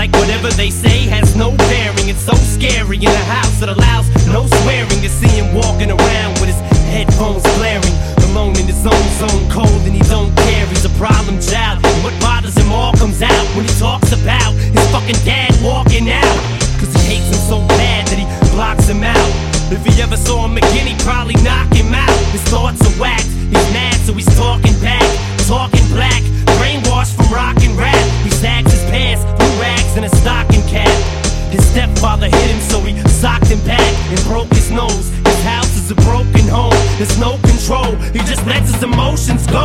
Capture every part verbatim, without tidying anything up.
Like whatever they say has no bearing. It's so scary in a house that allows no swearing. To see him walking around with his headphones blaring, alone in his own zone, cold and he don't care. He's a problem child, and what bothers him all comes out when he talks about his fucking dad walking out. Cause he hates him so bad that he blocks him out. If he ever saw him again, he'd probably knock him out. His thoughts are whacked, he's mad so he's talking back, talking black, brainwashed from rock and rap. He sags his pants, blue rags and a stocking cap. His stepfather hit him so he socked him back and broke his nose. His house is a broken home, there's no control, he just lets his emotions go.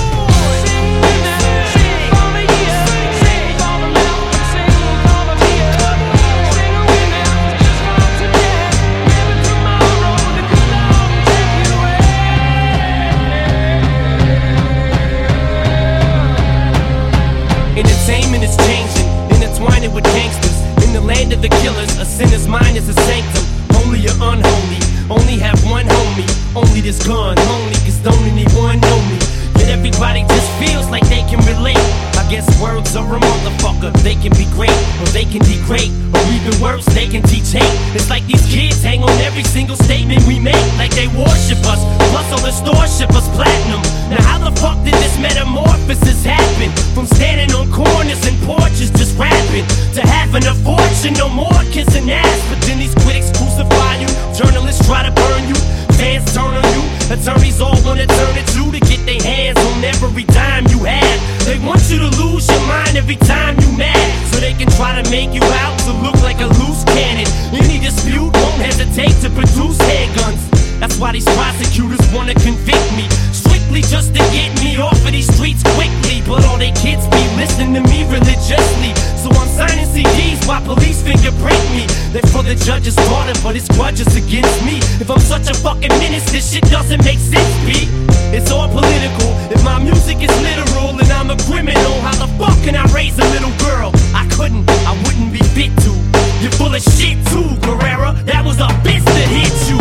Entertainment is changing, intertwining with gangsters. In the land of the killers, a sinner's mind is a sanctum. Only you're unholy, only have one homie. Only this gun, only cause don't anyone know me. Yet everybody just feels like they can relate. I guess words are a motherfucker. They can be great, or they can degrade, or even worse, they can teach hate. It's like these kids hang on every single statement we make, like they worship us, plus all the store ship us platinum. Now how the fuck did this metamorphosis happen? From standing on corners and porches just rapping, to having a fortune, no more kissing ass. But then these critics crucify you, journalists try to burn you, fans turn on you, attorneys all wanna turn it to to get their hands on every dime you have. They want you to lose your mind every time you mad, so they can try to make you out to look like a loose cannon. Any dispute won't hesitate to produce handguns. That's why these prosecutors wanna convict me, strictly just to get me off of these streets quickly. But all they kids be listening to me religiously, so I'm signing C Ds while police fingerprint me. They're for the judge's daughter, but it's grudges against me. If I'm such a fucking menace, this shit doesn't make sense, B. It's all political. If my music is literal and I'm a criminal, how the fuck can I raise a little girl? I couldn't, I wouldn't be fit to. You're full of shit too, Guerrera. That was a bitch that hit you.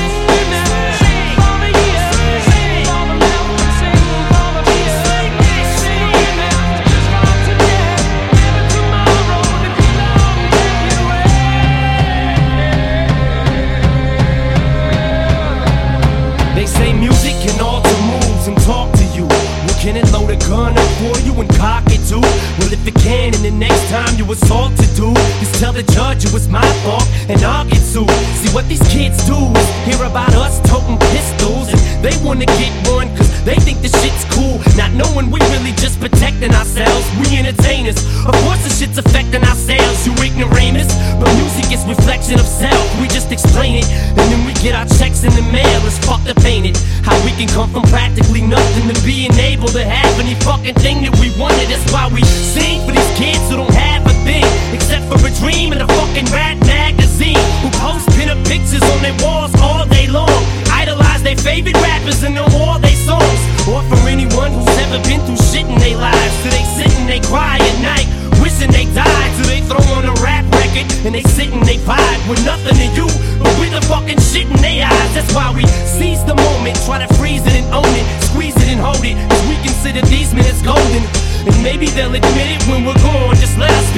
They say music can alter moods and talk to you. Well, can it load a gun up for you and cock it too? Well, if it can, and the next time you assault to do, just tell the judge it was my fault and I'll get sued. See what these kids do is hear about us toting pistols, and they wanna get one cause they think the shit's cool, not knowing we really just protecting ourselves. We entertainers, of course the shit's affecting our sales, you ignoramus. But music is reflection of self, we just explain it, and then we get our checks in the mail. It's fucked up, ain't it? How we can come from practically nothing to being able to have any fucking thing that we wanted. That's why we sing for these kids who don't have a thing except for a dream and a fucking rap magazine, who post pin-up pictures on their walls all day long, idolize their favorite rappers and know all their songs. Or for anyone who's ever been through shit in their lives, so they sit and they cry at night wishing they died, so they throw on a rap record and they sit and they vibe with nothing to you but with the fucking shit in their eyes. That's why we seize the moment, try to freeze it and own it, squeeze it and hold it, cause we consider these minutes golden. And maybe they'll admit it when we're gone, just let us